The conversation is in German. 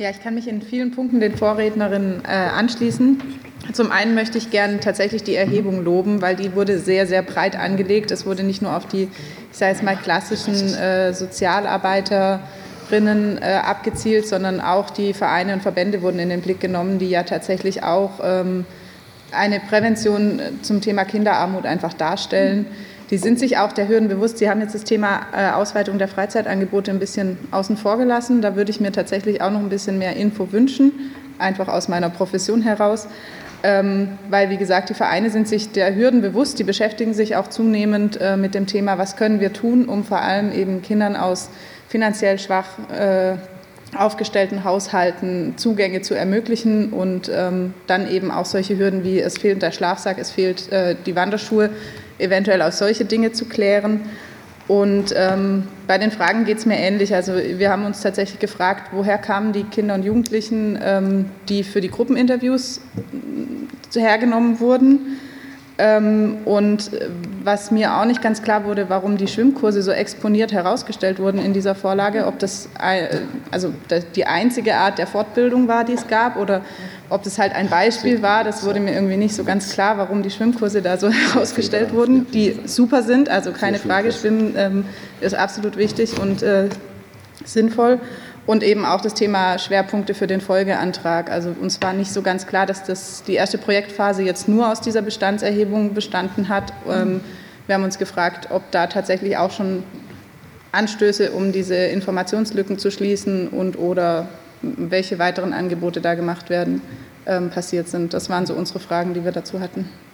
Ja, ich kann mich in vielen Punkten den Vorrednerinnen anschließen. Zum einen möchte ich gerne tatsächlich die Erhebung loben, weil die wurde sehr, sehr breit angelegt. Es wurde nicht nur auf die, ich sage jetzt mal, klassischen Sozialarbeiterinnen abgezielt, sondern auch die Vereine und Verbände wurden in den Blick genommen, die ja tatsächlich auch eine Prävention zum Thema Kinderarmut einfach darstellen. Die sind sich auch der Hürden bewusst. Sie haben jetzt das Thema Ausweitung der Freizeitangebote ein bisschen außen vor gelassen. Da würde ich mir tatsächlich auch noch ein bisschen mehr Info wünschen, einfach aus meiner Profession heraus. Weil, wie gesagt, die Vereine sind sich der Hürden bewusst. Die beschäftigen sich auch zunehmend mit dem Thema, was können wir tun, um vor allem eben Kindern aus finanziell schwach aufgestellten Haushalten Zugänge zu ermöglichen und dann eben auch solche Hürden wie es fehlt der Schlafsack, es fehlt die Wanderschuhe, eventuell auch solche Dinge zu klären. Und bei den Fragen geht es mir ähnlich. Also wir haben uns tatsächlich gefragt, woher kamen die Kinder und Jugendlichen, die für die Gruppeninterviews hergenommen wurden. Und was mir auch nicht ganz klar wurde, warum die Schwimmkurse so exponiert herausgestellt wurden in dieser Vorlage, ob das also die einzige Art der Fortbildung war, die es gab, oder ob das halt ein Beispiel war. Das wurde mir irgendwie nicht so ganz klar, warum die Schwimmkurse da so herausgestellt wurden, die super sind, also keine Frage, Schwimmen ist absolut wichtig und sinnvoll. Und eben auch das Thema Schwerpunkte für den Folgeantrag. Also uns war nicht so ganz klar, dass die erste Projektphase jetzt nur aus dieser Bestandserhebung bestanden hat. Wir haben uns gefragt, ob da tatsächlich auch schon Anstöße, um diese Informationslücken zu schließen und oder welche weiteren Angebote da gemacht werden, passiert sind. Das waren so unsere Fragen, die wir dazu hatten.